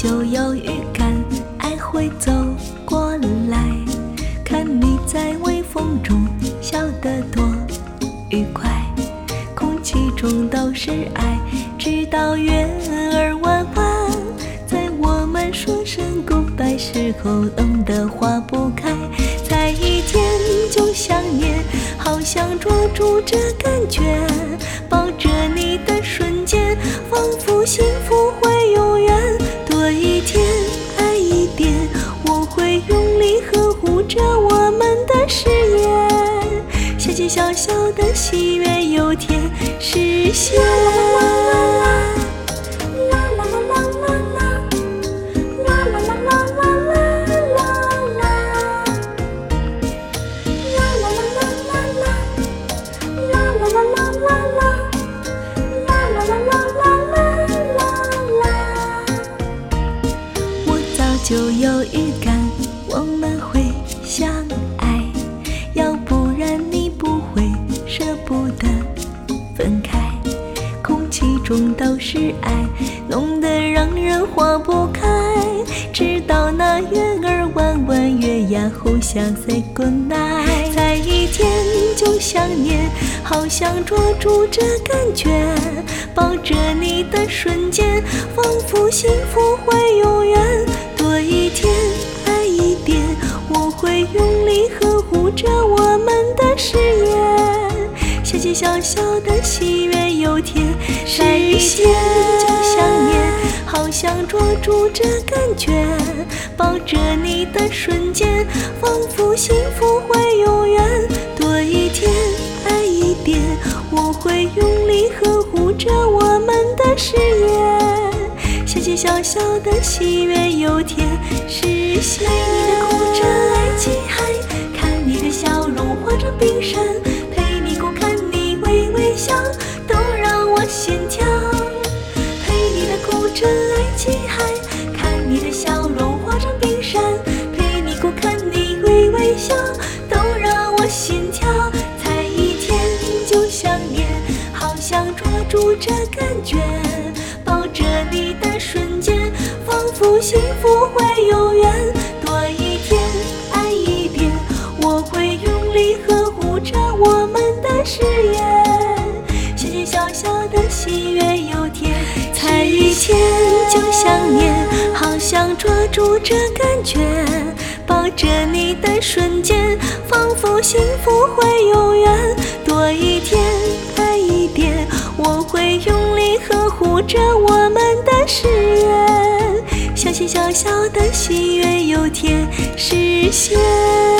就有预感，爱会走过来。看你在微风中笑得多愉快，空气中都是爱，直到月儿弯弯。在我们说声 goodbye 时候，冷得化不开。才一天就想念，好想捉住这感觉，抱着你的瞬间，仿佛幸福会永远。多一天爱一点，我会用力呵护着我们的誓言，小小小小的喜悦有天实现。就有预感我们会相爱，要不然你不会舍不得分开。空气中都是爱，浓得让人化不开。直到那月儿弯弯，月牙互相 say goodnight。才一天就想念，好想捉住这感觉，抱着你的瞬间，仿佛幸福会永远。多一天爱一点，我会用力呵护着我们的誓言，小小小小的喜悦有天实现。就想念，好想捉住这感觉，抱着你的瞬间，仿佛幸福会永远。多一天爱一点，我会用力呵护着我们的誓言，小小小小的喜悦有天实现。陪你的哭着爱起海，看你的笑容化成冰山，陪你哭看你微微笑，都让我心跳。陪你的哭着爱起海，看你的笑容化成冰山，陪你哭看你微微笑，都让我心跳。才一天就想念，好想捉住这感觉，抱着你的瞬间，仿佛幸福会永远。多一天爱一点，我会用力呵护着我们的誓言，小小小小的喜悦有天才一天就想念，好想捉住这感觉，抱着你的瞬间，仿佛幸福会永远。多一天爱一点，我会用力呵护着我们的誓言，小小小小的喜悦有天实现。